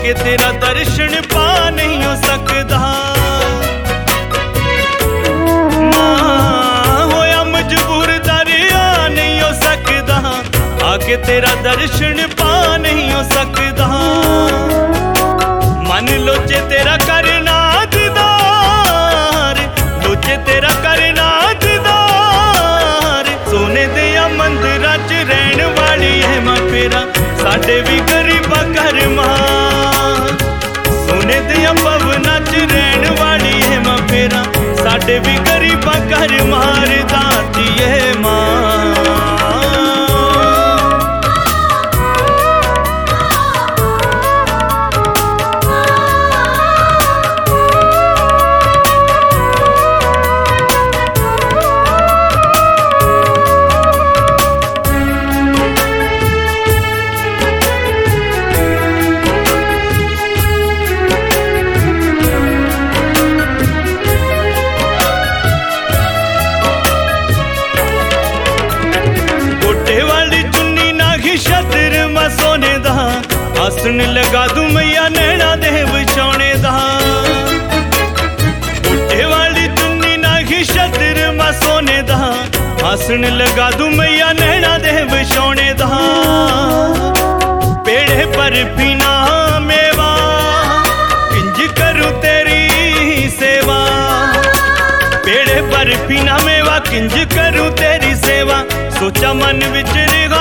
आके तेरा दर्शन पा नहीं हो सकदा। मां होया मजबूर दरिया नहीं हो सकदा, आके तेरा दर्शन पा नहीं हो सकदा। मन लोचे तेरा करना दीदार, लोचे तेरा करना दीदार। सोने दिया मंदिरां च रहन वाली है मां फेरा साडे भी गरीबा घर मां। सोने दिया भवनां च रहन वाली है मां फेरा साडे भी गरीबा घर मार दाती है मां। सोने दा हसन लगा दूं मैया नैना दे विछौने दा। बुढ़े वाली चुन्नी नागी शतर मा सोने दा हसन लगा दूं मैया नैना दे विछौने दा। पेड़े पर पीना मेवा किंज करूं तेरी सेवा, पेड़े पर पीना मेवा किंज करूं तेरी सेवा। सोचा मन विच रिहा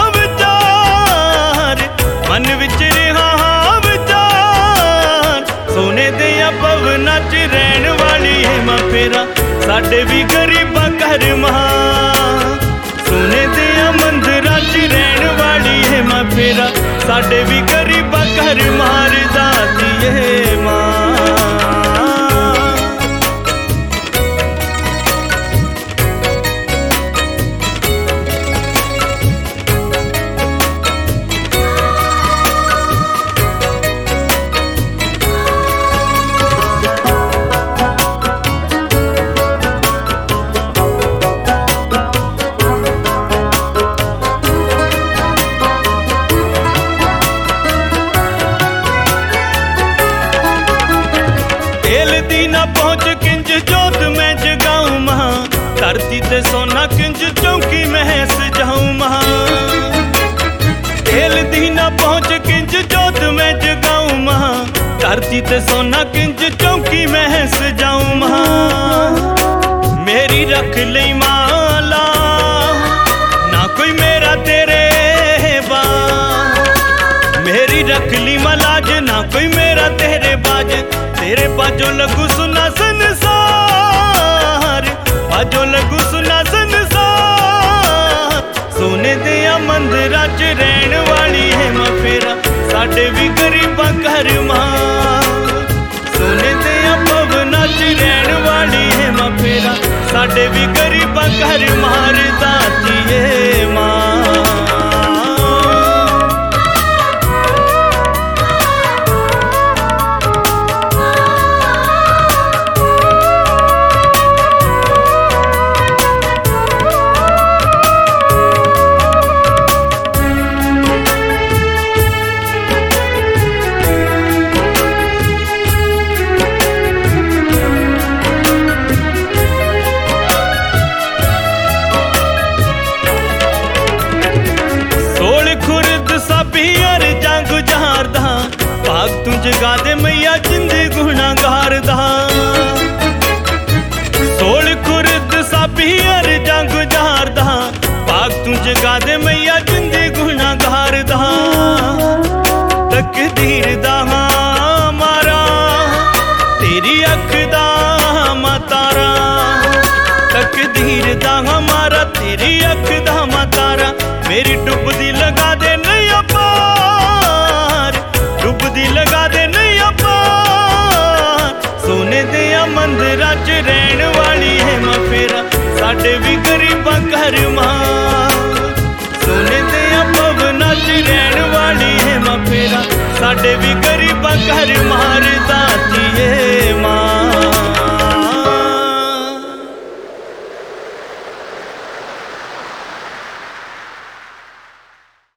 मन विच रिहा विचार, सोने दिया भवनां च रहन वाली है मां फेरा साडे भी गरीबा घर मां। सोने दिया मंदिरां च रहन वाली है मां फेरा साडे भी गरीबा घर मार दाती है मां। ना पहुंच किंज जोत मैं जगाऊं मां, धरती ते सोना किंज चौकी मैं सजाऊं मां। खेल दी ना पहुंच किंज जोत मैं जगाऊं मां, धरती ते सोना किंज चौकी मैं सजाऊं मां। मेरी रख लई माला ना कोई मेरा तेरे बा, मेरी रख ली मलाज ना कोई मेरा तेरे बाज। तेरे बाजो लगू सुना संसार, बाजो लगू सुना संसार। सोने दिया मंदिरां च रहन वाली है मां फेरा साडे भी गरीबा घर मां। सोने दिया भवनां च रहन वाली है मां फेरा साडे भी गरीबा घर मार दाती है मां। भाग तू जगा दे मैया जिंदे गुनाहगार दा। सोल खुर्द साबी हर जंग जार दा, भाग तू जगा दे मैया जिंदे गुनाहगार दा। तकदीर दा मारा तेरी अख दा मातारा, तकदीर दा मारा तेरी अख दा मातारा। मेरी डुबदी लगा दे नैया पार, डुबदी लगा दे नैया पार। सोने दिया मंदिरां च रहन वाली है मां फेरा साडे भी गरीबा घर मां। सोने दिया भवनां च रहन वाली है मां फेरा साडे भी गरीबा घर मार दाती है मां।